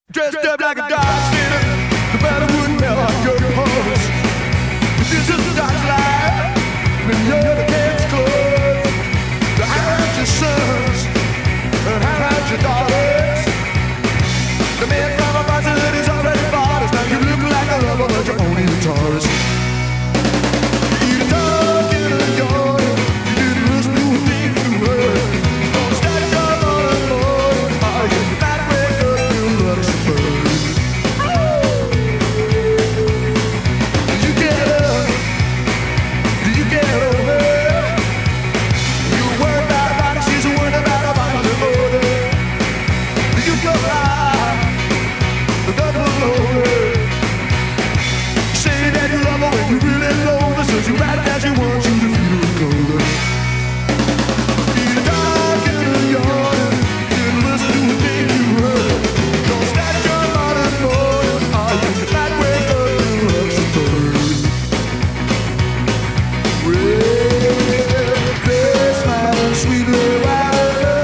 Dressed up like a dog spinner, the battle wouldn't melt like your pulse. This is the dog's life, and you're the cat's clothes. Hide your sons, and hide your daughters. The man from a bastard is already bought us. Now you look like a lover, but you're only a tourist. You eat a dog in a yard, you didn't listen to a thing you heard. Don't start your morning morning, oh, you might wake up to a lot of birds. Do you get up? Do you get over? You worry about a body, she's worried about a body to order. Do you go out? The double over. Say that you love her when you really love her, so you right as you want you to feel the colder. Eat a dog in a yard, didn't listen to a thing you heard. Don't start your morning morning, oh, you might wake up to love some birds. Well, they're smiling sweetly while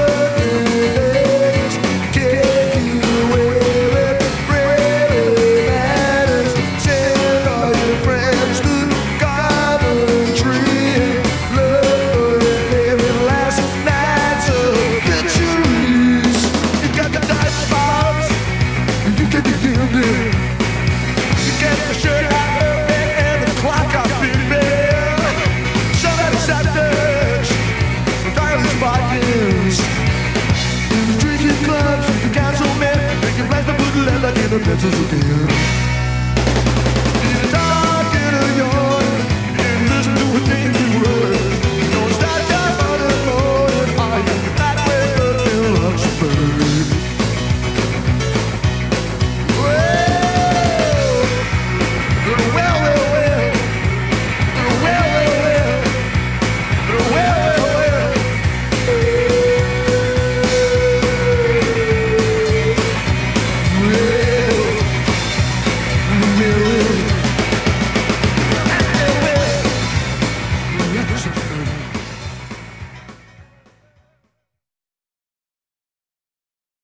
days take you away with really matters. Send all your friends to Coventry. Love for living last nights of the trees. You got the dice box, you get the gilded. You get the shirt out early and the clock out fitted. Some that acceptance, some stylish bargains. In the drinking clubs, the councilmen, making plans to put leather in the pencils again.